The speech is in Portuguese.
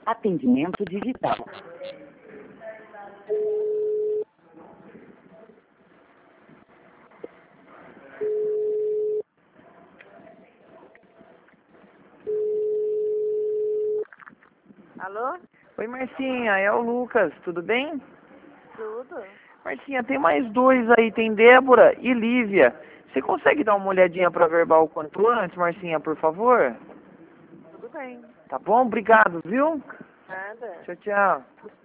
Atendimento digital. Alô? Oi, Marcinha, é o Lucas, tudo bem? Tudo? Marcinha, tem mais dois aí, tem Débora e Lívia. Você consegue dar uma olhadinha para verbal o quanto antes, Marcinha, por favor? Tudo bem. Tá bom? Obrigado, viu? Nada. Tchau, tchau.